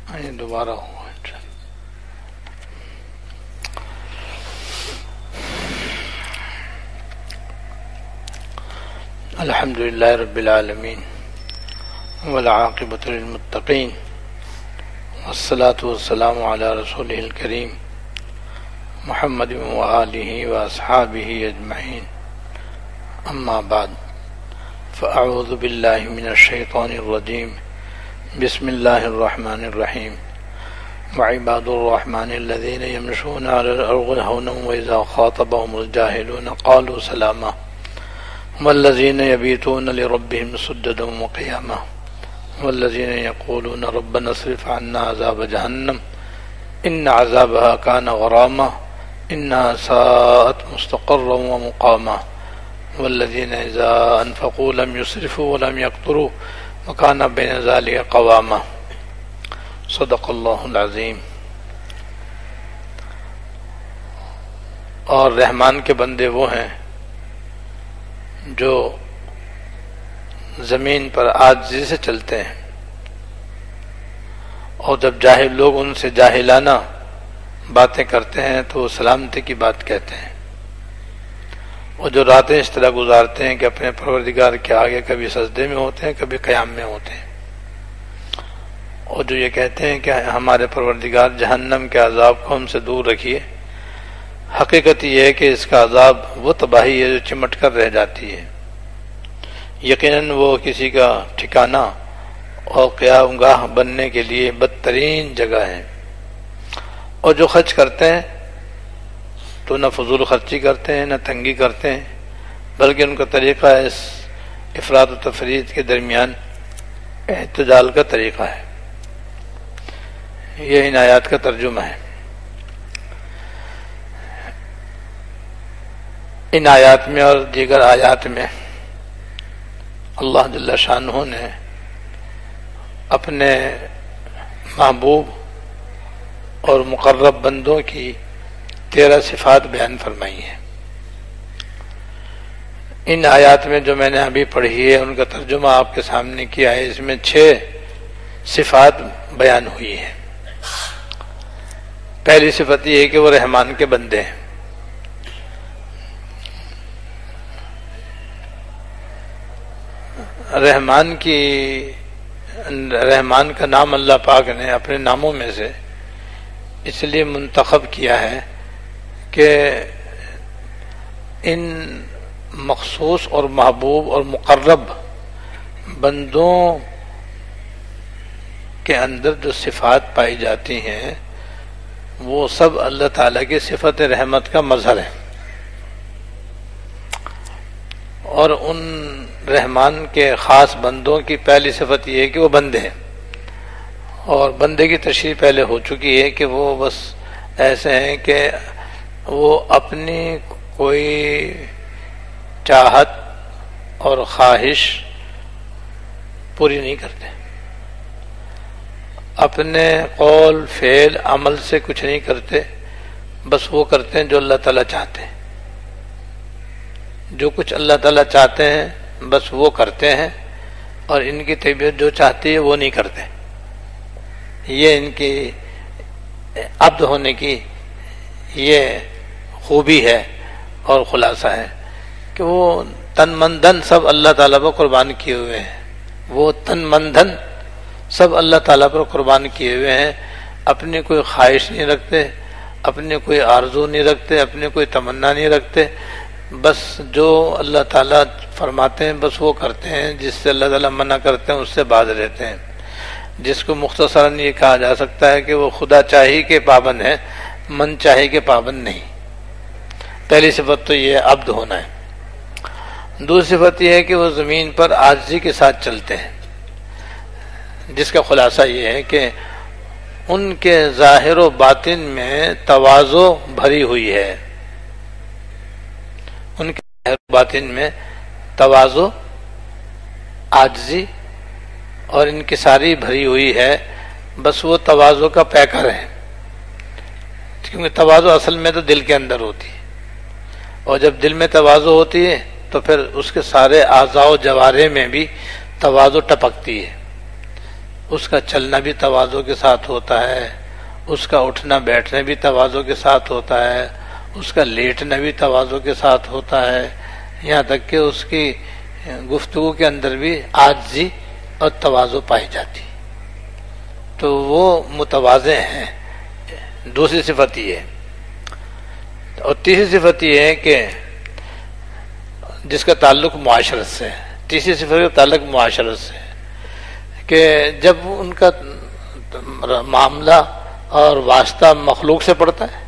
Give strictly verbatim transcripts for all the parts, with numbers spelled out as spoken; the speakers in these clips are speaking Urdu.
یہ دوبارہ ہوا الحمد للہ رب العالمین والعاقبۃ للمتقین والصلاة والسلام علی رسولہ الکریم محمد وآلہ واصحابہ اجمعین اما بعد فاعوذ باللہ من الشیطان الرجیم بسم اللہ الرحمن الرحیم وعباد الرحمن الذین یمشون علی الارض ہونا واذا خاطبهم الجاہلون قالوا سلاما والذین یبیتون لربهم سجدا وقیاما والذین یقولون ربنا اصرف عنا عذاب جہنم ان عذابها كان غراما انها ساءت مستقرا ومقاما والذین اذا انفقوا لم يسرفوا ولم يقتروا وكان بين ذلك قواما صدق اللہ العظیم۔ اور رحمان کے بندے وہ ہیں جو زمین پر عاجزی سے چلتے ہیں، اور جب جاہل لوگ ان سے جاہلانہ باتیں کرتے ہیں تو وہ سلامتی کی بات کہتے ہیں، اور جو راتیں اس طرح گزارتے ہیں کہ اپنے پروردگار کے آگے کبھی سجدے میں ہوتے ہیں کبھی قیام میں ہوتے ہیں، اور جو یہ کہتے ہیں کہ ہمارے پروردگار جہنم کے عذاب کو ہم سے دور رکھیے، حقیقت یہ ہے کہ اس کا عذاب وہ تباہی ہے جو چمٹ کر رہ جاتی ہے، یقیناً وہ کسی کا ٹھکانہ اور قیام گاہ بننے کے لیے بدترین جگہ ہے۔ اور جو خرچ کرتے ہیں تو نہ فضول خرچی کرتے ہیں نہ تنگی کرتے ہیں، بلکہ ان کا طریقہ اس افراد و تفرید کے درمیان اعتدال کا طریقہ ہے۔ یہ ان آیات کا ترجمہ ہے۔ ان آیات میں اور دیگر آیات میں اللہ جل شانہ نے اپنے محبوب اور مقرب بندوں کی تیرہ صفات بیان فرمائی ہیں۔ ان آیات میں جو میں نے ابھی پڑھی ہے ان کا ترجمہ آپ کے سامنے کیا ہے، اس میں چھ صفات بیان ہوئی ہیں۔ پہلی صفت یہ ہے کہ وہ رحمان کے بندے ہیں۔ رحمان کی رحمان کا نام اللہ پاک نے اپنے ناموں میں سے اس لیے منتخب کیا ہے کہ ان مخصوص اور محبوب اور مقرب بندوں کے اندر جو صفات پائی جاتی ہیں وہ سب اللہ تعالیٰ کی صفت رحمت کا مظہر ہے، اور ان رحمان کے خاص بندوں کی پہلی صفت یہ ہے کہ وہ بندے ہیں، اور بندے کی تشریح پہلے ہو چکی ہے کہ وہ بس ایسے ہیں کہ وہ اپنی کوئی چاہت اور خواہش پوری نہیں کرتے، اپنے قول فعل عمل سے کچھ نہیں کرتے، بس وہ کرتے ہیں جو اللہ تعالیٰ چاہتے ہیں، جو کچھ اللہ تعالیٰ چاہتے ہیں بس وہ کرتے ہیں، اور ان کی طبیعت جو چاہتی ہے وہ نہیں کرتے۔ یہ ان کی عبد ہونے کی یہ خوبی ہے اور خلاصہ ہے کہ وہ تن من دھن سب اللہ تعالیٰ پر قربان کیے ہوئے ہیں، وہ تن من دھن سب اللہ تعالیٰ پر قربان کیے ہوئے ہیں، اپنی کوئی خواہش نہیں رکھتے، اپنی کوئی آرزو نہیں رکھتے، اپنی کوئی تمنا نہیں رکھتے، بس جو اللہ تعالیٰ فرماتے ہیں بس وہ کرتے ہیں، جس سے اللہ تعالیٰ منع کرتے ہیں اس سے باز رہتے ہیں، جس کو مختصراً یہ کہا جا سکتا ہے کہ وہ خدا چاہی کے پابند ہے، من چاہی کے پابند نہیں۔ پہلی صفت تو یہ عبد ہونا ہے۔ دوسری صفت یہ ہے کہ وہ زمین پر عاجزی کے ساتھ چلتے ہیں، جس کا خلاصہ یہ ہے کہ ان کے ظاہر و باطن میں تواضع بھری ہوئی ہے، ان کے ظاہر و باطن میں تواضع، عاجزی اور انکساری بھری ہوئی ہے، بس وہ تواضع کا پیکر ہے، کیونکہ تواضع اصل میں تو دل کے اندر ہوتی ہے، اور جب دل میں تواضع ہوتی ہے تو پھر اس کے سارے اعضاء و جوارح میں بھی تواضع ٹپکتی ہے۔ اس کا چلنا بھی تواضع کے ساتھ ہوتا ہے، اس کا اٹھنا بیٹھنا بھی تواضع کے ساتھ ہوتا ہے، اس کا لیٹنا بھی تواضع کے ساتھ ہوتا ہے، یہاں تک کہ اس کی گفتگو کے اندر بھی عاجزی اور تواضع پائی جاتی، تو وہ متواضع ہیں۔ دوسری صفت یہ ہے، اور تیسری صفت یہ ہے کہ جس کا تعلق معاشرت سے ہے، تیسری صفت کا تعلق معاشرت سے ہے کہ جب ان کا معاملہ اور واسطہ مخلوق سے پڑتا ہے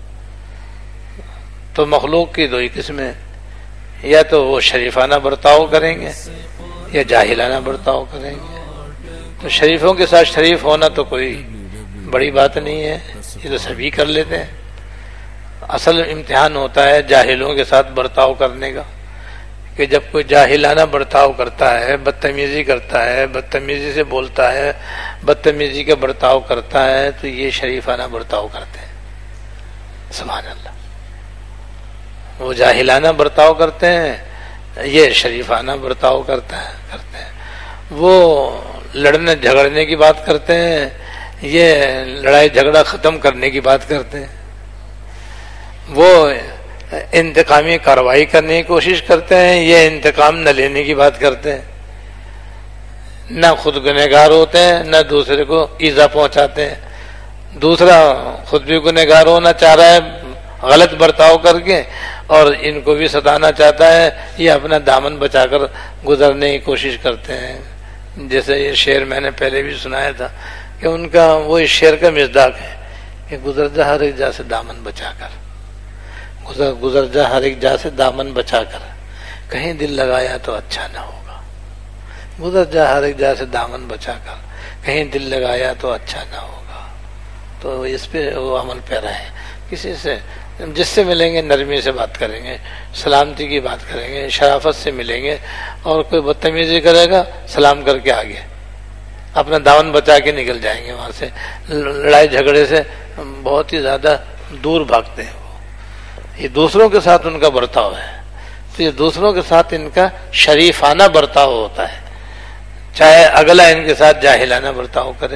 تو مخلوق کی دو ہی قسمیں، یا تو وہ شریفانہ برتاؤ کریں گے یا جاہلانہ برتاؤ کریں گے۔ تو شریفوں کے ساتھ شریف ہونا تو کوئی بڑی بات نہیں ہے، یہ تو سبھی کر لیتے ہیں۔ اصل امتحان ہوتا ہے جاہلوں کے ساتھ برتاؤ کرنے کا، کہ جب کوئی جاہلانہ برتاؤ کرتا ہے، بدتمیزی کرتا ہے، بدتمیزی سے بولتا ہے، بدتمیزی کا برتاؤ کرتا ہے، تو یہ شریفانہ برتاؤ کرتے ہیں۔ سبحان اللہ۔ وہ جاہلانہ برتاؤ کرتے ہیں، یہ شریفانہ برتاؤ کرتا ہے کرتے ہیں۔ وہ لڑنے جھگڑنے کی بات کرتے ہیں، یہ لڑائی جھگڑا ختم کرنے کی بات کرتے ہیں۔ وہ انتقامی کارروائی کرنے کی کوشش کرتے ہیں، یہ انتقام نہ لینے کی بات کرتے ہیں۔ نہ خود گنہگار ہوتے ہیں، نہ دوسرے کو ایذا پہنچاتے ہیں۔ دوسرا خود بھی گنہگار ہونا چاہ رہا ہے غلط برتاؤ کر کے، اور ان کو بھی ستانا چاہتا ہے، یہ اپنا دامن بچا کر گزرنے کی کوشش کرتے ہیں۔ جیسے یہ شعر میں نے پہلے بھی سنایا تھا کہ ان کا وہ اس شعر کا مصداق ہے کہ گزر جا ہر ایک جا سے دامن بچا کر، گزر گزر جا ہر ایک جا سے دامن بچا کر، کہیں دل لگایا تو اچھا نہ ہوگا۔ گزر جا ہر ایک جا سے دامن بچا کر، کہیں دل لگایا تو اچھا نہ ہوگا۔ تو اس پہ وہ عمل پیرا ہے۔ کسی سے جس سے ملیں گے نرمی سے بات کریں گے، سلامتی کی بات کریں گے، شرافت سے ملیں گے، اور کوئی بدتمیزی کرے گا سلام کر کے آگے اپنا دامن بچا کے نکل جائیں گے، وہاں سے لڑائی جھگڑے سے بہت ہی زیادہ دور بھاگتے ہیں۔ وہ یہ دوسروں کے ساتھ ان کا برتاؤ ہے، تو یہ دوسروں کے ساتھ ان کا شریفانہ برتاؤ ہوتا ہے، چاہے اگلا ان کے ساتھ جاہلانہ برتاؤ کرے۔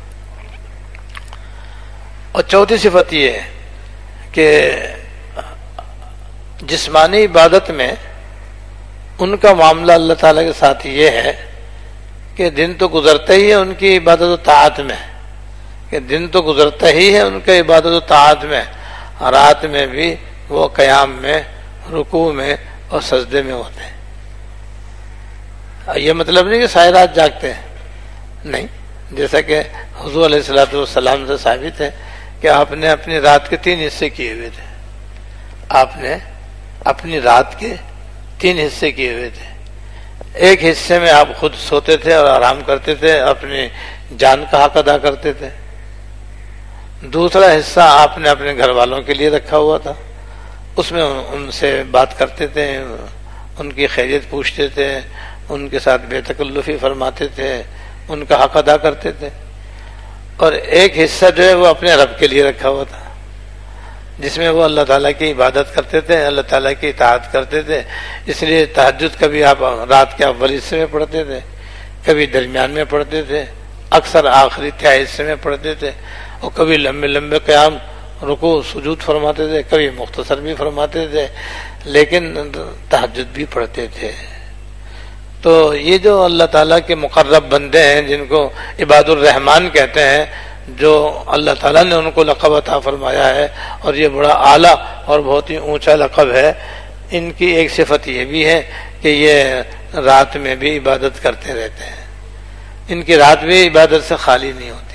اور چوتھی صفت یہ ہے کہ جسمانی عبادت میں ان کا معاملہ اللہ تعالیٰ کے ساتھ یہ ہے کہ دن تو گزرتا ہی ہے ان کی عبادت و طاعت میں، کہ دن تو گزرتا ہی ہے ان کا عبادت و طاعت میں، رات میں بھی وہ قیام میں، رکوع میں اور سجدے میں ہوتے ہیں۔ یہ مطلب نہیں کہ ساری رات جاگتے ہیں، نہیں، جیسا کہ حضور علیہ الصلوۃ والسلام سے ثابت ہے کہ آپ نے اپنی رات کے تین حصے کیے ہوئے تھے، آپ نے اپنی رات کے تین حصے کیے ہوئے تھے۔ ایک حصے میں آپ خود سوتے تھے اور آرام کرتے تھے، اپنی جان کا حق ادا کرتے تھے۔ دوسرا حصہ آپ نے اپنے گھر والوں کے لیے رکھا ہوا تھا، اس میں ان سے بات کرتے تھے، ان کی خیریت پوچھتے تھے، ان کے ساتھ بے تکلفی فرماتے تھے، ان کا حق ادا کرتے تھے۔ اور ایک حصہ جو ہے وہ اپنے رب کے لیے رکھا ہوا تھا، جس میں وہ اللہ تعالیٰ کی عبادت کرتے تھے، اللہ تعالیٰ کی اطاعت کرتے تھے۔ اس لیے تہجد کبھی آپ رات کے اول حصے میں پڑھتے تھے، کبھی درمیان میں پڑھتے تھے، اکثر آخری تہائی حصے میں پڑھتے تھے، اور کبھی لمبے لمبے قیام رکوع سجود فرماتے تھے، کبھی مختصر بھی فرماتے تھے، لیکن تہجد بھی پڑھتے تھے۔ تو یہ جو اللہ تعالیٰ کے مقرب بندے ہیں، جن کو عباد الرحمن کہتے ہیں، جو اللہ تعالیٰ نے ان کو لقب عطا فرمایا ہے، اور یہ بڑا اعلیٰ اور بہت ہی اونچا لقب ہے، ان کی ایک صفت یہ بھی ہے کہ یہ رات میں بھی عبادت کرتے رہتے ہیں، ان کی رات بھی عبادت سے خالی نہیں ہوتی،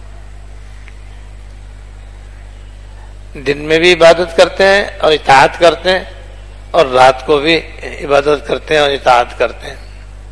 دن میں بھی عبادت کرتے ہیں اور اطاعت کرتے ہیں، اور رات کو بھی عبادت کرتے ہیں اور اطاعت کرتے ہیں۔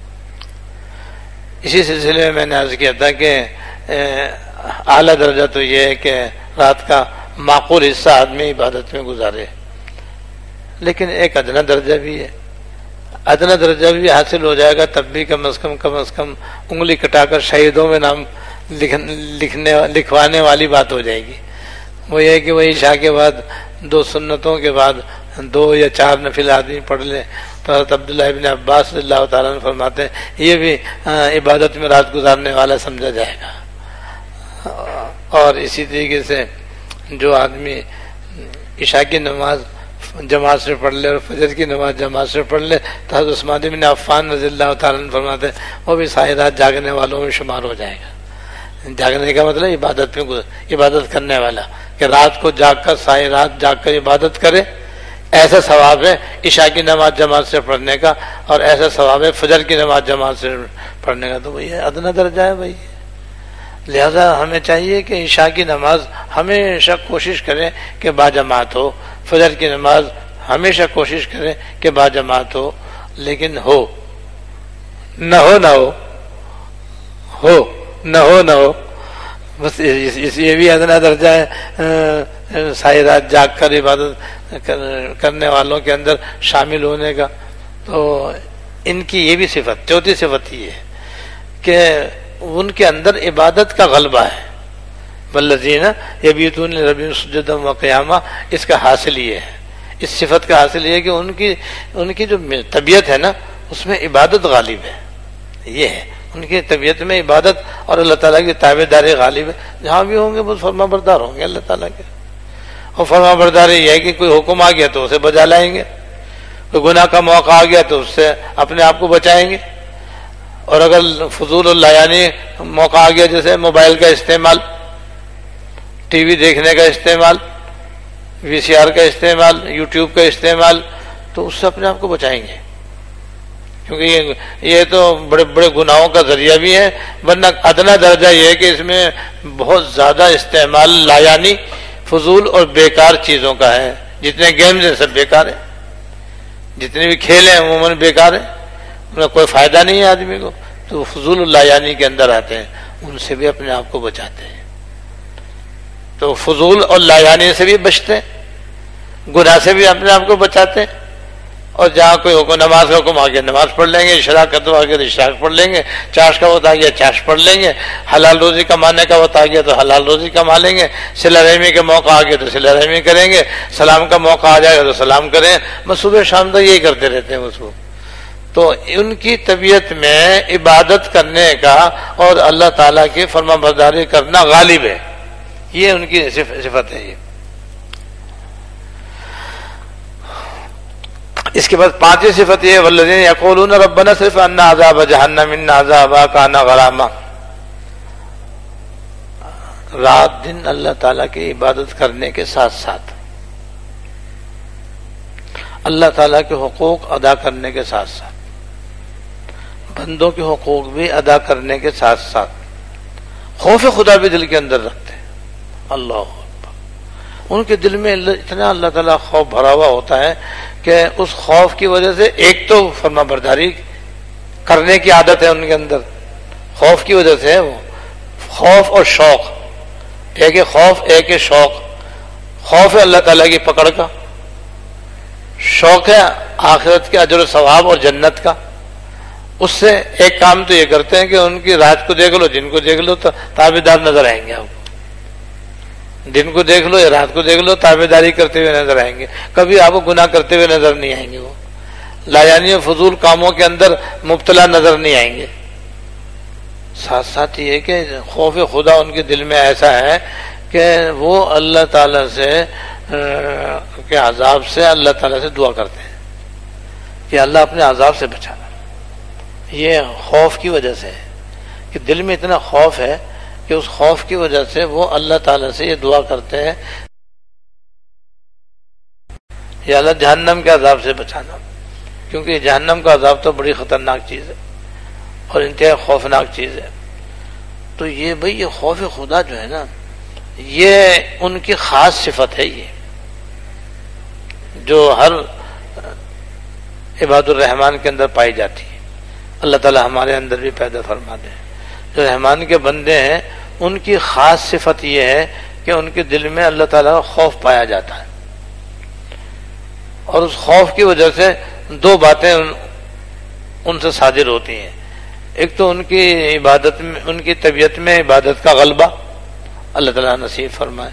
اسی سلسلے میں میں نے عرض کیا تھا کہ اعلیٰ درجہ تو یہ ہے کہ رات کا معقول حصہ آدمی عبادت میں گزارے، لیکن ایک ادنا درجہ بھی ہے، ادنا درجہ بھی حاصل ہو جائے گا تب بھی کم از کم کم از کم انگلی کٹا کر شہیدوں میں نام لکھنے لکھوانے والی بات ہو جائے گی۔ وہ یہ ہے کہ وہ عشاء کے بعد دو سنتوں کے بعد دو یا چار نفل آدمی پڑھ لے، تو حضرت عبداللہ ابن عباس رضی اللہ تعالیٰ عنہ فرماتے ہیں یہ بھی عبادت میں رات گزارنے والا سمجھا جائے گا. اور اسی طریقے سے جو آدمی عشاء کی نماز جماعت سے پڑھ لے اور فجر کی نماز جماعت سے پڑھ لے تو حضرت عثمان بن عفان رضی اللہ تعالیٰ عنہ فرماتے ہیں وہ بھی ساری رات جاگنے والوں میں شمار ہو جائے گا. جاگنے کا مطلب عبادت میں عبادت کرنے والا کہ رات کو جاگ کر ساری رات جاگ کر عبادت کرے. ایسا ثواب ہے عشاء کی نماز جماعت سے پڑھنے کا اور ایسا ثواب ہے فجر کی نماز جماعت سے پڑھنے کا. تو وہی ادنا درجہ ہے بھائی. لہذا ہمیں چاہیے کہ عشاء کی نماز ہمیشہ کوشش کریں کہ باجماعت ہو, فجر کی نماز ہمیشہ کوشش کریں کہ باجماعت ہو, لیکن ہو نہ ہو نہ ہو ہو نہ ہو نہ ہو بس اس یہ بھی ادنا درجہ ہے ساری رات جاگ کر عبادت کرنے والوں کے اندر شامل ہونے کا. تو ان کی یہ بھی صفت چوتھی صفت یہ ہے کہ ان کے اندر عبادت کا غلبہ ہے. والذین یبیتون لربہم سجدا وقیاما, اس کا حاصل یہ ہے, اس صفت کا حاصل یہ ہے کہ ان کی ان کی جو طبیعت ہے نا اس میں عبادت غالب ہے. یہ ہے ان کی طبیعت میں عبادت اور اللہ تعالیٰ کی تابع داری غالب ہے. جہاں بھی ہوں گے وہ فرما بردار ہوں گے اللہ تعالیٰ کے. اور فرما برداری یہ ہے کہ کوئی حکم آ گیا تو اسے بجا لائیں گے, کوئی گناہ کا موقع آ گیا تو اس سے اپنے آپ کو بچائیں گے. اور اگر فضول اللہ یعنی موقع آ گیا جیسے موبائل کا استعمال, ٹی وی دیکھنے کا استعمال, وی سی آر کا استعمال, یوٹیوب کا استعمال, تو اس سے اپنے آپ کو بچائیں گے. کیونکہ یہ یہ تو بڑے بڑے گناہوں کا ذریعہ بھی ہے. ورنہ ادنا درجہ یہ ہے کہ اس میں بہت زیادہ استعمال لایانی فضول اور بیکار چیزوں کا ہے. جتنے گیمز ہیں سب بیکار ہیں, جتنے بھی کھیل ہیں عموماً بیکار ہیں, ان کا کوئی فائدہ نہیں ہے آدمی کو. تو فضول اللہ یعنی کے اندر آتے ہیں, ان سے بھی اپنے آپ کو بچاتے ہیں. تو فضول اور لایانی سے بھی بچتے ہیں, گناہ سے بھی اپنے آپ کو بچاتے ہیں. اور جہاں کوئی حکم نماز کا حکم آ گیا نماز پڑھ لیں گے, اشراق کا تو آ گیا تو اشراق پڑھ لیں گے, چاش کا وقت آ گیا چاش پڑھ لیں گے, حلال روزی کمانے کا وقت آ گیا تو حلال روزی کما لیں گے, صلہ رحمی کا موقع آ گیا تو صلہ رحمی کریں گے, سلام کا موقع آ جائے گا تو سلام کریں. بس صبح شام تک یہی کرتے رہتے ہیں اس کو. تو ان کی طبیعت میں عبادت کرنے کا اور اللہ تعالیٰ کی فرما برداری کرنا غالب ہے. یہ ان کی صفت ہے. یہ اس کے بعد پانچویں صفت یہ والذین یقولون ربنا اصرف عنا عذاب جہنم ان عذابها کان غراما. رات دن اللہ تعالیٰ کی عبادت کرنے کے ساتھ ساتھ اللہ تعالیٰ کے حقوق ادا کرنے کے ساتھ ساتھ بندوں کے حقوق بھی ادا کرنے کے ساتھ ساتھ خوف خدا بھی دل کے اندر رکھتے ہیں. اللہ ان کے دل میں اتنا اللہ تعالیٰ خوف بھرا ہوا ہوتا ہے کہ اس خوف کی وجہ سے ایک تو فرما برداری کرنے کی عادت ہے ان کے اندر, خوف کی وجہ سے وہ خوف اور شوق, ایک ہے خوف ایک ہے شوق. خوف ہے اللہ تعالیٰ کی پکڑ کا, شوق ہے آخرت کے اجر و ثواب اور جنت کا. اس سے ایک کام تو یہ کرتے ہیں کہ ان کی رات کو دیکھ لو دن کو دیکھ لو تو تابع دار نظر آئیں گے. آپ دن کو دیکھ لو یا رات کو دیکھ لو تابع داری کرتے ہوئے نظر آئیں گے, کبھی آپ کو گناہ کرتے ہوئے نظر نہیں آئیں گے. وہ لایانی فضول کاموں کے اندر مبتلا نظر نہیں آئیں گے. ساتھ ساتھ یہ کہ خوف خدا ان کے دل میں ایسا ہے کہ وہ اللہ تعالیٰ سے کے عذاب سے اللہ تعالیٰ سے دعا کرتے ہیں کہ اللہ اپنے عذاب سے بچانا. یہ خوف کی وجہ سے ہے کہ دل میں اتنا خوف ہے کہ اس خوف کی وجہ سے وہ اللہ تعالیٰ سے یہ دعا کرتے ہیں یا اللہ جہنم کے عذاب سے بچانا. کیونکہ جہنم کا عذاب تو بڑی خطرناک چیز ہے اور انتہائی خوفناک چیز ہے. تو یہ بھئی یہ خوف خدا جو ہے نا یہ ان کی خاص صفت ہے, یہ جو ہر عباد الرحمن کے اندر پائی جاتی ہے. اللہ تعالیٰ ہمارے اندر بھی پیدا فرما دے. جو رحمان کے بندے ہیں ان کی خاص صفت یہ ہے کہ ان کے دل میں اللہ تعالیٰ کا خوف پایا جاتا ہے, اور اس خوف کی وجہ سے دو باتیں ان, ان سے صادر ہوتی ہیں. ایک تو ان کی عبادت میں ان کی طبیعت میں عبادت کا غلبہ اللہ تعالیٰ نصیب فرمائے.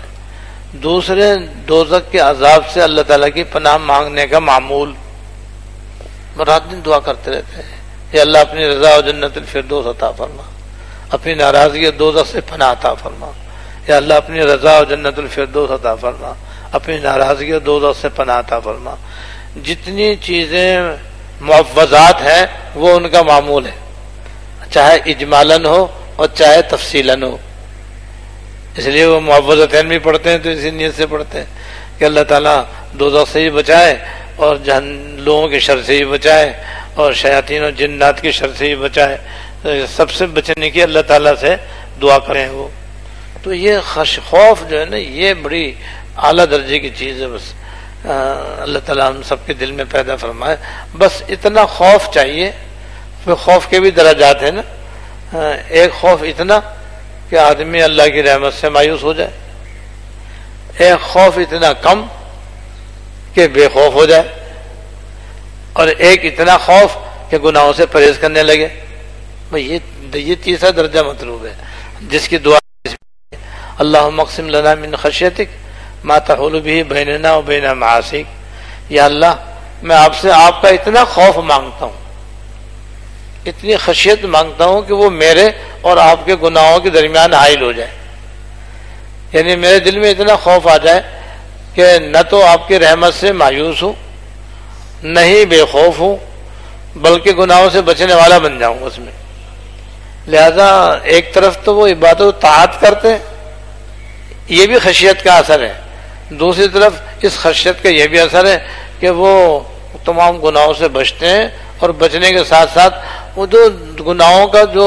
دوسرے دوزخ کے عذاب سے اللہ تعالیٰ کی پناہ مانگنے کا معمول رات دن دعا کرتے رہتے ہیں، یا اللہ اپنی رضا و جنت الفردوس عطا فرما، اپنی ناراضگی اور دوزخ سے پناہ عطا فرما، یا اللہ اپنی رضا و جنت الفردوس عطا فرما، اپنی ناراضگی اور دوزخ سے پناہ عطا فرما۔ جتنی چیزیں معوضات ہیں وہ ان کا معمول ہے، چاہے اجمالاً ہو اور چاہے تفصیلاً ہو، اس لیے وہ معوضتین بھی پڑھتے ہیں تو اسی نیت سے پڑھتے ہیں کہ اللہ تعالیٰ دوزخ سے بھی بچائے اور جہن لوگوں کے شر سے بھی بچائے اور شیاطین اور جنات کے شر سے بھی بچائے، سب سے بچنے کی اللہ تعالیٰ سے دعا کریں وہ۔ تو یہ خش خوف جو ہے نا یہ بڑی اعلیٰ درجے کی چیز ہے، بس اللہ تعالیٰ ہم سب کے دل میں پیدا فرمائے، بس اتنا خوف چاہیے۔ پھر خوف کے بھی درجات ہیں نا، ایک خوف اتنا کہ آدمی اللہ کی رحمت سے مایوس ہو جائے، ایک خوف اتنا کم کہ بے خوف ہو جائے، اور ایک اتنا خوف کہ گناہوں سے پرہیز کرنے لگے۔ یہ یہ تیسرا درجہ مطلوب ہے، جس کی دعا اللہم اقسم لنا من خشیتک ما تحول به بیننا و بین معاصیک، یا اللہ میں آپ سے آپ کا اتنا خوف مانگتا ہوں، اتنی خشیت مانگتا ہوں کہ وہ میرے اور آپ کے گناہوں کے درمیان حائل ہو جائے، یعنی میرے دل میں اتنا خوف آ جائے کہ نہ تو آپ کی رحمت سے مایوس ہوں، نہ ہی بے خوف ہوں، بلکہ گناہوں سے بچنے والا بن جاؤں اس میں۔ لہذا ایک طرف تو وہ عبادت و طاعت کرتے ہیں، یہ بھی خشیت کا اثر ہے، دوسری طرف اس خشیت کا یہ بھی اثر ہے کہ وہ تمام گناہوں سے بچتے ہیں، اور بچنے کے ساتھ ساتھ وہ جو گناہوں کا جو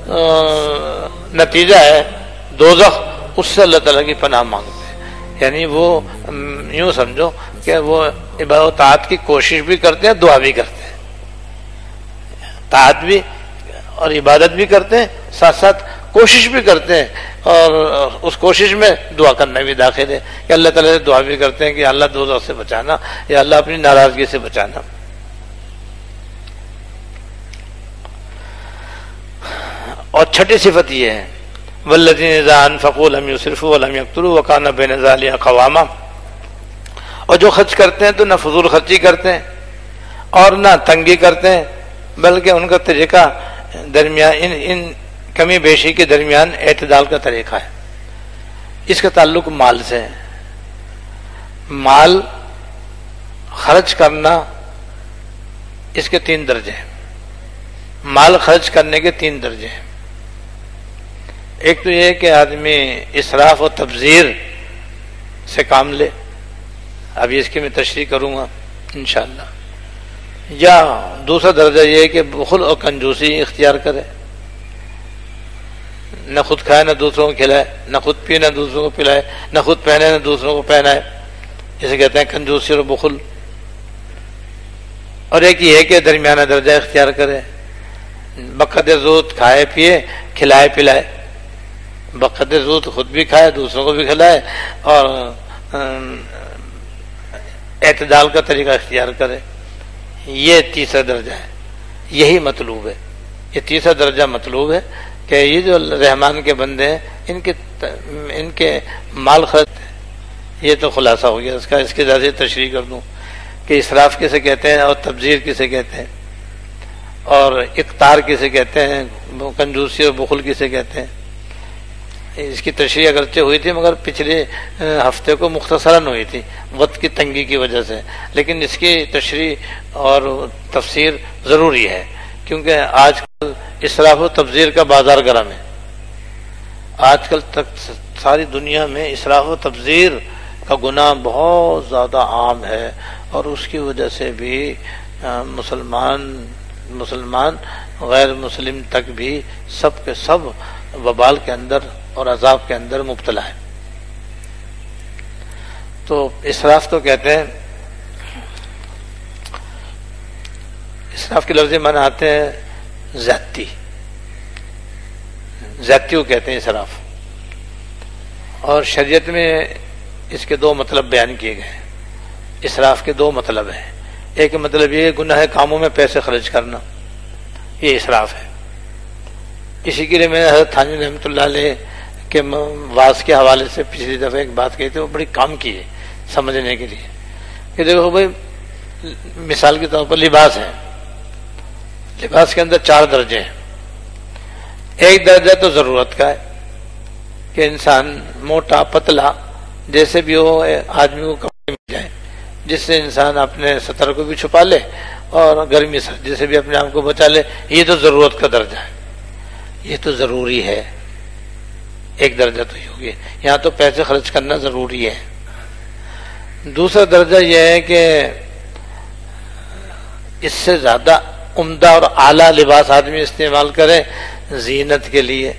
نتیجہ ہے دوزخ، اس سے اللہ تعالیٰ کی پناہ مانگتے ہیں۔ یعنی وہ یوں سمجھو کہ وہ عبادت و طاعت کی کوشش بھی کرتے ہیں، دعا بھی کرتے ہیں، طاعت بھی اور عبادت بھی کرتے ہیں، ساتھ ساتھ کوشش بھی کرتے ہیں، اور اس کوشش میں دعا کرنا بھی داخل ہے کہ اللہ تعالیٰ سے دعا بھی کرتے ہیں کہ اللہ دوزخ سے بچانا، یا اللہ اپنی ناراضگی سے بچانا۔ اور چھٹی صفت یہ ہے والذین اذا انفقوا لم یسرفوا ولم یقتروا وکان بین ذلک قواما، اور جو خرچ کرتے ہیں تو نہ فضول خرچی کرتے ہیں اور نہ تنگی کرتے ہیں، بلکہ ان کا طریقہ درمیان ان ان کمی بیشی کے درمیان اعتدال کا طریقہ ہے۔ اس کا تعلق مال سے ہے، مال خرچ کرنا اس کے تین درجے ہیں، مال خرچ کرنے کے تین درجے ہیں۔ ایک تو یہ کہ آدمی اسراف و تبذیر سے کام لے، ابھی اس کی میں تشریح کروں گا انشاءاللہ، یا دوسرا درجہ یہ ہے کہ بخل اور کنجوسی اختیار کرے، نہ خود کھائے نہ دوسروں کو کھلائے، نہ خود پیے نہ دوسروں کو پلائے، نہ خود پہنے نہ دوسروں کو پہنائے، اسے کہتے ہیں کنجوسی اور بخل۔ اور ایک یہ ہے کہ درمیانہ درجہ اختیار کرے، بقدر ضرورت کھائے پیے کھلائے پلائے، بقدر ضرورت خود بھی کھائے دوسروں کو بھی کھلائے، اور اعتدال کا طریقہ اختیار کرے۔ یہ تیسرا درجہ ہے، یہی مطلوب ہے، یہ تیسرا درجہ مطلوب ہے کہ یہ جو رحمان کے بندے ہیں ان کے ان کے مال خرچ، یہ تو خلاصہ ہو گیا اس کا۔ اس کے ذریعے تشریح کر دوں کہ اسراف کسے کہتے ہیں اور تبذیر کسے کہتے ہیں، اور اقتار کسے کہتے ہیں، کنجوسی اور بخل کسے کہتے ہیں۔ اس کی تشریح اگرچہ ہوئی تھی مگر پچھلے ہفتے کو مختصراً ہوئی تھی وقت کی تنگی کی وجہ سے، لیکن اس کی تشریح اور تفسیر ضروری ہے، کیونکہ آج کل اسراف و تبذیر کا بازار گرم ہے۔ آج کل تک ساری دنیا میں اسراف و تبذیر کا گناہ بہت زیادہ عام ہے، اور اس کی وجہ سے بھی مسلمان مسلمان غیر مسلم تک بھی سب کے سب وبال کے اندر اور عذاب کے اندر مبتلا ہے۔ تو اسراف تو کہتے ہیں، اسراف کے لفظ معنی آتے ہیں زیادتی، زیادتی کو کہتے ہیں اسراف، اور شریعت میں اس کے دو مطلب بیان کیے گئے ہیں۔ اسراف کے دو مطلب ہیں، ایک مطلب یہ گناہ کاموں میں پیسے خرچ کرنا، یہ اسراف ہے۔ اسی کے لیے میں نے حضرت تھانوی رحمۃ اللہ علیہ کے واعظ کے حوالے سے پچھلی دفعہ ایک بات کہی تھی، وہ بڑی کام کی ہے سمجھنے کے لیے کہ دیکھو بھائی، مثال کے طور پر لباس ہے، لباس کے اندر چار درجے ہیں. ایک درجہ تو ضرورت کا ہے کہ انسان موٹا پتلا جیسے بھی ہو آدمی کو کپڑے مل جائے جس سے انسان اپنے سطر کو بھی چھپا لے اور گرمی سردی سے بھی اپنے آپ کو بچا لے. یہ تو ضرورت کا درجہ ہے, یہ تو ضروری ہے. ایک درجہ تو یہ ہوگی, یہاں تو پیسے خرچ کرنا ضروری ہے. دوسرا درجہ یہ ہے کہ اس سے زیادہ عمدہ اور اعلیٰ لباس آدمی استعمال کرے زینت کے لیے,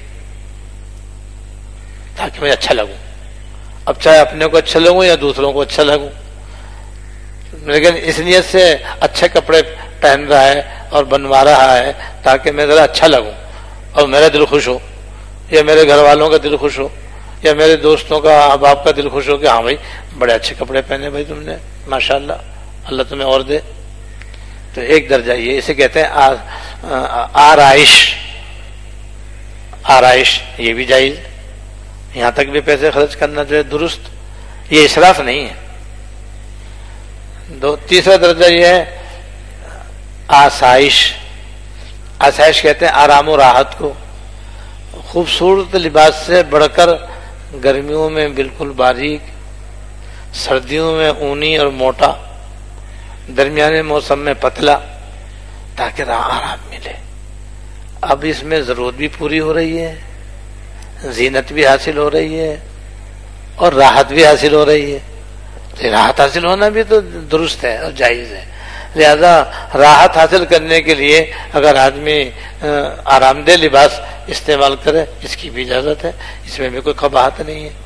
تاکہ میں اچھا لگوں. اب چاہے اپنے کو اچھا لگوں یا دوسروں کو اچھا لگوں, لیکن اس نیت سے اچھے کپڑے پہن رہا ہے اور بنوا رہا ہے تاکہ میں ذرا اچھا لگوں اور میرا دل خوش ہو, یا میرے گھر والوں کا دل خوش ہو, یا میرے دوستوں کا احباب کا دل خوش ہو کہ ہاں بھائی بڑے اچھے کپڑے پہنے بھائی تم نے, ماشاءاللہ, اللہ تمہیں اور دے. تو ایک درجہ یہ, اسے کہتے ہیں آرائش. آرائش یہ بھی جائز, یہاں تک بھی پیسے خرچ کرنا جو ہے درست, یہ اسراف نہیں ہے. دو تیسرا درجہ یہ ہے آسائش. آسائش کہتے ہیں آرام و راحت کو. خوبصورت لباس سے بڑھ کر گرمیوں میں بالکل باریک, سردیوں میں اونی اور موٹا, درمیانے موسم میں پتلا, تاکہ آرام ملے. اب اس میں ضرورت بھی پوری ہو رہی ہے, زینت بھی حاصل ہو رہی ہے اور راحت بھی حاصل ہو رہی ہے. تو راحت حاصل ہونا بھی تو درست ہے اور جائز ہے. لہذا راحت حاصل کرنے کے لیے اگر آدمی آرام دہ لباس استعمال کرے اس کی بھی اجازت ہے, اس میں بھی کوئی قباحت نہیں ہے.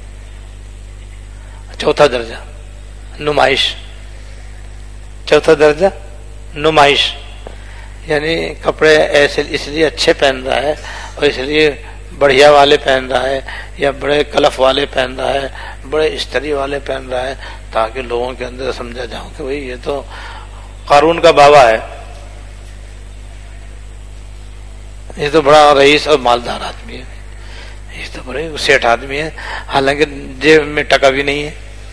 چوتھا درجہ نمائش. چوتھا درجہ نمائش, یعنی کپڑے ایسے اس لیے اچھے پہن رہا ہے اور اس لیے بڑھیا والے پہن رہا ہے یا بڑے کلف والے پہن رہا ہے, بڑے استری والے پہن رہا ہے, تاکہ لوگوں کے اندر سمجھا جاؤں کہ بھئی یہ تو قارون کا بابا ہے, یہ تو بڑا رئیس اور مالدار آدمی ہے, یہ تو بڑے سیٹھ آدمی ہے, حالانکہ جیب میں ٹکا بھی نہیں ہے.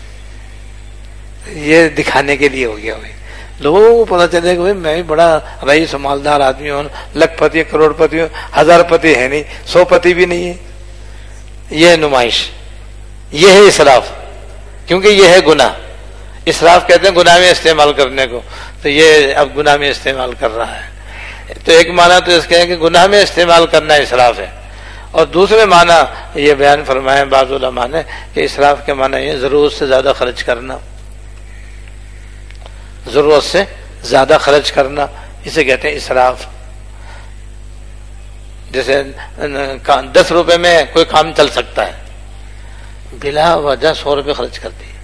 یہ دکھانے کے لیے ہو گیا بھائی, لوگوں کو پتا چلے کہ بھائی میں بھی بڑا رئیس و مالدار آدمی ہوں, لکھ پتی کروڑ پتی ہوں, ہزار پتی ہے نہیں, سو پتی بھی نہیں ہے. یہ نمائش, یہ ہے اسراف, کیونکہ یہ ہے گناہ. اسراف کہتے ہیں گناہ میں استعمال کرنے کو, تو یہ اب گناہ میں استعمال کر رہا ہے. تو ایک معنی تو اس کے ہے کہ گناہ میں استعمال کرنا اسراف ہے, اور دوسرے معنی یہ بیان فرمائے بعض علماء نے کہ اسراف کے معنی یہ ضرورت سے زیادہ خرچ کرنا. ضرورت سے زیادہ خرچ کرنا اسے کہتے ہیں اسراف. جیسے دس روپے میں کوئی کام چل سکتا ہے, بلا وجہ سو روپے خرچ کر دی.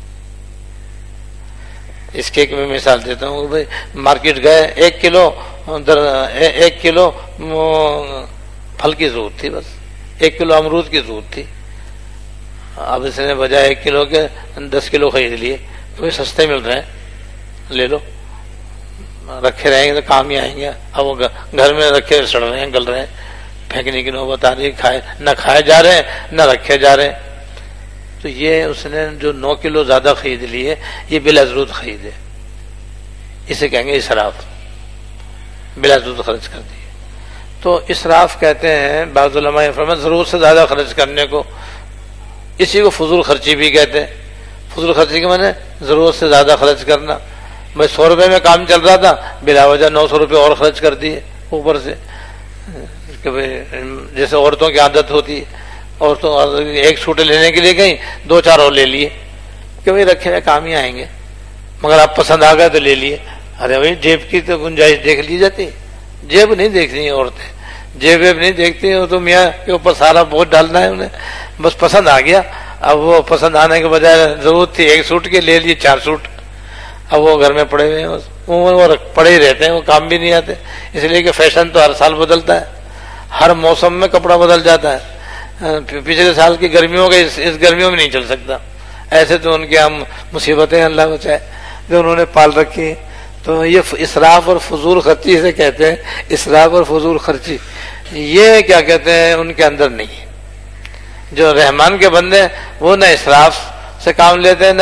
اس کے ایک میں مثال دیتا ہوں, بھائی مارکیٹ گئے, ایک کلو ایک کلو پھل کی ضرورت تھی, بس ایک کلو امرود کی ضرورت تھی. اب اس نے بجائے ایک کلو کے دس کلو خرید لیے, کوئی سستے مل رہے ہیں, لے لو, رکھے رہیں گے تو کام ہی آئیں گے. اب وہ گھر میں رکھے سڑ رہے ہیں, گل رہے ہیں, پھینکنے کی نوبت آ رہی ہے, کھائے نہ کھائے جا رہے ہیں نہ رکھے جا رہے ہیں. تو یہ اس نے جو نو کلو زیادہ خرید لیے یہ بلا ضرورت خریدے, اسے کہیں گے اسراف, بلا ضرورت خرچ کر دیے. تو اسراف کہتے ہیں بعض علماء فرماتے ضرورت سے زیادہ خرچ کرنے کو, اسی کو فضول خرچی بھی کہتے ہیں. فضول خرچی کے معنی ضرورت سے زیادہ خرچ کرنا. میں سو روپے میں کام چل رہا تھا, بلا وجہ نو سو روپے اور خرچ کر دیے اوپر سے, کہ جیسے عورتوں کی عادت ہوتی ہے, عورتوں ایک سوٹ لینے کے لیے گئیں, دو چار اور لے لیے کہ بھائی رکھے ہوئے کام ہی آئیں گے, مگر آپ پسند آ گئے تو لے لیے. ارے بھائی جیب کی تو گنجائش دیکھ لی جاتی, جیب نہیں دیکھنی عورتیں, جیب ویب نہیں دیکھتی ہیں, تو میاں کے اوپر سارا بوجھ ڈالنا ہے انہیں, بس پسند آ گیا. اب وہ پسند آنے کے بجائے ضرورت تھی ایک سوٹ کے, لے لیے چار سوٹ, اب وہ گھر میں پڑے ہوئے ہیں, وہ پڑے ہی رہتے ہیں, وہ کام بھی نہیں آتے. اس لیے کہ فیشن تو ہر سال بدلتا ہے, ہر موسم میں کپڑا بدل جاتا ہے. پچھلے سال کی گرمیوں کے اس, اس گرمیوں میں نہیں چل سکتا. ایسے تو ان کے ہم مصیبتیں اللہ بچائے جو انہوں نے پال رکھی. تو یہ اسراف اور فضول خرچی سے کہتے ہیں, اسراف اور فضول خرچی یہ کیا کہتے ہیں ان کے اندر نہیں ہے. جو رحمان کے بندے وہ نہ اسراف سے کام لیتے ہیں نہ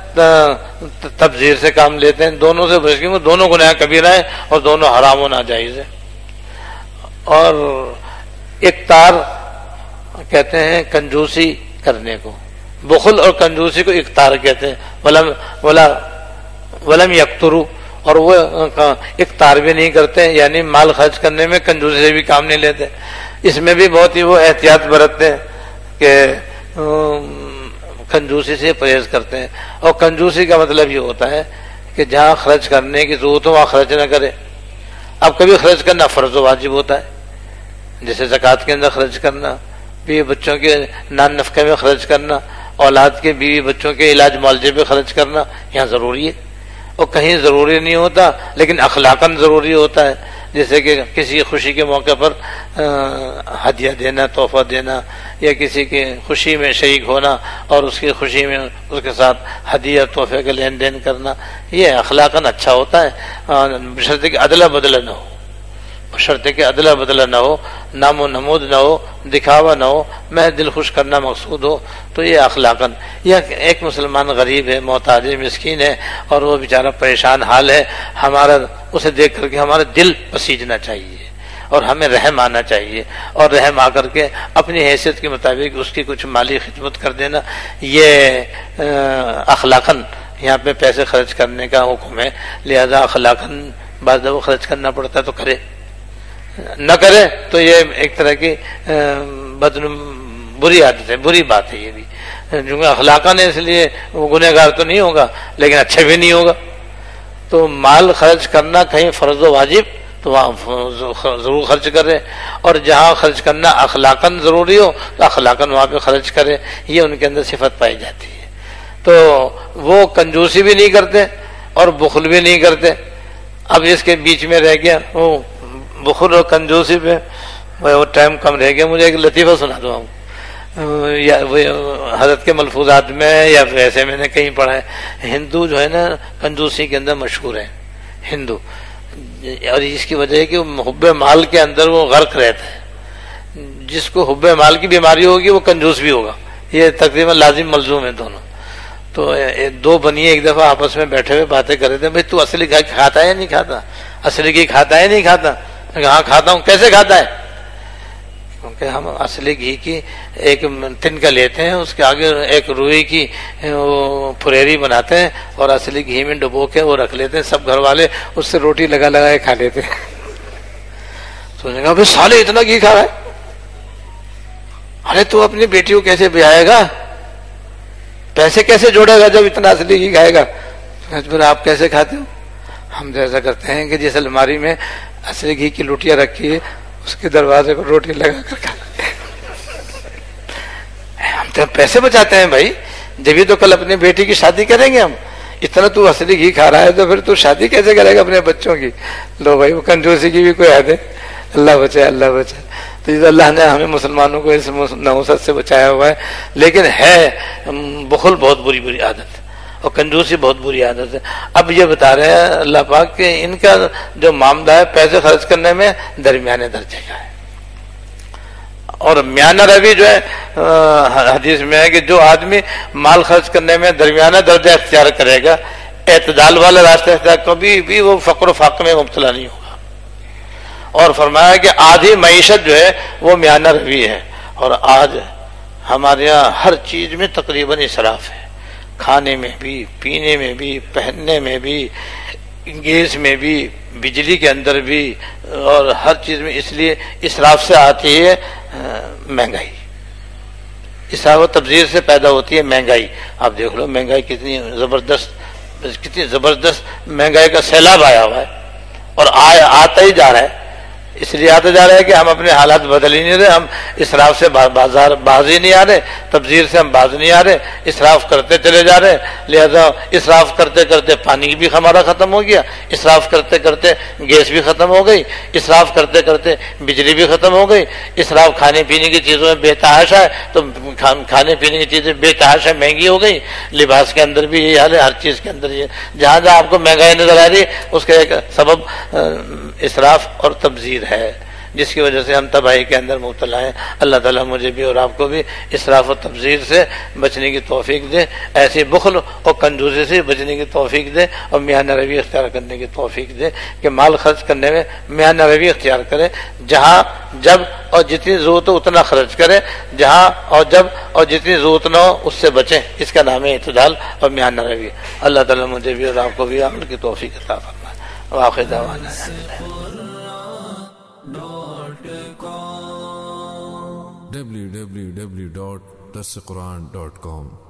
تبذیر سے کام لیتے ہیں، دونوں سے بچ کے دونوں گناہ کبیرہ ہیں اور دونوں حرام و ناجائز ہیں۔ اور اقتار کہتے ہیں کنجوسی کرنے کو، بخل اور کنجوسی کو اقتار کہتے ہیں۔ ولم ولا ولم یقتروا، اور وہ اقتار بھی نہیں کرتے، یعنی مال خرچ کرنے میں کنجوسی سے بھی کام نہیں لیتے، اس میں بھی بہت ہی وہ احتیاط برتتے ہیں کہ کنجوسی سے پرہیز کرتے ہیں۔ اور کنجوسی کا مطلب یہ ہوتا ہے کہ جہاں خرچ کرنے کی ضرورت ہو وہاں خرچ نہ کرے۔ اب کبھی خرچ کرنا فرض و واجب ہوتا ہے، جیسے زکوٰۃ کے اندر خرچ کرنا، بیوی بچوں کے نان نفقے میں خرچ کرنا، اولاد کے بیوی بچوں کے علاج معالجے پہ خرچ کرنا یہاں ضروری ہے۔ اور کہیں ضروری نہیں ہوتا لیکن اخلاقاً ضروری ہوتا ہے، جیسے کہ کسی خوشی کے موقع پر ہدیہ دینا، تحفہ دینا، یا کسی کی خوشی میں شریک ہونا اور اس کی خوشی میں اس کے ساتھ ہدیہ تحفے کا لین دین کرنا، یہ اخلاقاً اچھا ہوتا ہے، بشرط کہ ادلا بدلا نہ ہو، بشرط کہ ادلا بدلا نہ ہو، نام و نمود نہ ہو، دکھاوا نہ ہو، میں دل خوش کرنا مقصود ہو، تو یہ اخلاقاً۔ یا ایک مسلمان غریب ہے، محتاج ہے، مسکین ہے، اور وہ بیچارہ پریشان حال ہے، ہمارا اسے دیکھ کر کے ہمارا دل پسیجنا چاہیے اور ہمیں رحم آنا چاہیے، اور رحم آ کر کے اپنی حیثیت کے مطابق اس کی کچھ مالی خدمت کر دینا، یہ اخلاقاً یہاں پہ پیسے خرچ کرنے کا حکم ہے۔ لہذا اخلاقاً بعض دفعہ خرچ کرنا پڑتا ہے تو کرے، نہ کرے تو یہ ایک طرح کی بدن بری عادت ہے، بری بات ہے یہ بھی، جو اخلاقاً ہے، اس لیے وہ گنہ گار تو نہیں ہوگا لیکن اچھا بھی نہیں ہوگا۔ تو مال خرچ کرنا کہیں فرض و واجب تو وہاں ضرور خرچ کرے، اور جہاں خرچ کرنا اخلاقاً ضروری ہو تو اخلاقاً وہاں پہ خرچ کرے، یہ ان کے اندر صفت پائی جاتی ہے۔ تو وہ کنجوسی بھی نہیں کرتے اور بخل بھی نہیں کرتے۔ اب اس کے بیچ میں رہ گیا وہ بخل اور کنجوسی پہ، وہ ٹائم کم رہ گیا، مجھے ایک لطیفہ سنا دو ہم، یا حضرت کے ملفوظات میں یا ویسے میں نے کہیں پڑھا ہے، ہندو جو ہے نا کنجوسی کے اندر مشہور ہے ہندو، اور اس کی وجہ ہے کہ وہ حب مال کے اندر وہ غرق رہتا ہے، جس کو حب مال کی بیماری ہوگی وہ کنجوس بھی ہوگا، یہ تقریباً لازم ملزوم ہے دونوں۔ تو دو بنی ایک دفعہ آپس میں بیٹھے ہوئے باتیں کر رہے تھے، بھائی تو اصلی گھی کھاتا ہے یا نہیں کھاتا، اصلی گھی کھاتا ہے نہیں کھاتا، ہاں کھاتا ہوں، کیسے کھاتا ہے؟ کیونکہ ہم اصلی گھی کی ایک تن کا لیتے ہیں، اس کے آگے ایک روئی کی وہ پھریری بناتے ہیں اور اصلی گھی میں ڈبو کے وہ رکھ لیتے ہیں، سب گھر والے اس سے روٹی لگا لگا کے کھا لیتے ہیں۔ سوچنے کا بھائی سالے اتنا گھی کھا رہا ہے، ارے تو اپنی بیٹی کو کیسے بیائے گا، پیسے کیسے جوڑے گا جب اتنا اصلی گھی کھائے گا؟ پھر آپ کیسے کھاتے ہو؟ ہم تو ایسا کرتے ہیں کہ جس الماری میں اصلی گھی کی لوٹیاں رکھی ہے اس کے دروازے پر روٹی لگا کر کھاتے ہیں۔ ہم تو پیسے بچاتے ہیں بھائی، جبھی تو کل اپنی بیٹی کی شادی کریں گے ہم، اتنا تو اصلی گھی کھا رہا ہے تو پھر تو شادی کیسے کرے گا اپنے بچوں کی؟ لو بھائی وہ کنجوسی کی بھی کوئی حد ہے، اللہ بچائے اللہ بچائے۔ تو اللہ نے ہمیں مسلمانوں کو اس نحوست سے بچایا ہوا ہے، لیکن ہے بخل بہت بری بری عادت اور کنجوسی بہت بری عادت ہے۔ اب یہ بتا رہے ہیں اللہ پاک کہ ان کا جو معاملہ ہے پیسے خرچ کرنے میں درمیانے درجے کا ہے، اور میانہ روی جو ہے حدیث میں ہے کہ جو آدمی مال خرچ کرنے میں درمیانہ درجہ اختیار کرے گا، اعتدال والا راستہ اختیار، کبھی بھی وہ فقر و فاقے میں مبتلا نہیں ہوگا۔ اور فرمایا کہ آدھی معیشت جو ہے وہ میانہ روی ہے، اور آج ہمارے یہاں ہر چیز میں تقریباً اسراف ہے، کھانے میں بھی، پینے میں بھی، پہننے میں بھی، گیس میں بھی، بجلی کے اندر بھی، اور ہر چیز میں۔ اس لیے اسراف سے آتی ہے مہنگائی، اسراف و تبذیر سے پیدا ہوتی ہے مہنگائی۔ آپ دیکھ لو مہنگائی کتنی زبردست کتنی زبردست مہنگائی کا سیلاب آیا ہوا ہے، اور آیا آتا ہی جا رہا ہے، اس لیے آتا جا رہا ہے کہ ہم اپنے حالات بدل ہی نہیں رہے، ہم اسراف سے بازار باز ہی نہیں آ رہے، تبذیر سے ہم باز نہیں آ رہے، اسراف کرتے چلے جا رہے ہیں۔ لہذا اسراف کرتے کرتے پانی بھی ہمارا ختم ہو گیا، اسراف کرتے کرتے گیس بھی ختم ہو گئی، اسراف کرتے کرتے بجلی بھی ختم ہو گئی، اسراف کھانے پینے کی چیزوں میں بے تحاشا ہے، تو کھانے پینے کی چیزیں بے تحاشا مہنگی ہو گئی، لباس کے اندر بھی یہی حال ہے، ہر چیز کے اندر یہ، جہاں جہاں آپ کو مہنگائی نظر آ رہی ہے اس کا ایک سبب اسراف اور تبذیر ہے۔ جس کی وجہ سے ہم تباہی کے اندر مبتلا ہیں. اللہ تعالیٰ مجھے بھی اور آپ کو بھی اسراف و تبذیر سے بچنے کی توفیق دے, ایسی بخل اور کنجوسی سے بچنے کی توفیق دے, اور میانہ روی اختیار کرنے کی توفیق دے کہ مال خرچ کرنے میں میانہ روی اختیار کرے, جہاں جب اور جتنی ضرورت ہو اتنا خرچ کرے, جہاں اور جب اور جتنی ضرورت نہ ہو اس سے بچیں. اس کا نام ہے اعتدال اور میانہ روی. اللہ تعالیٰ مجھے بھی اور آپ کو بھی عمل کی توفیق عطا فرمائے. وآخر دعوانا W W W dot this Quran dot com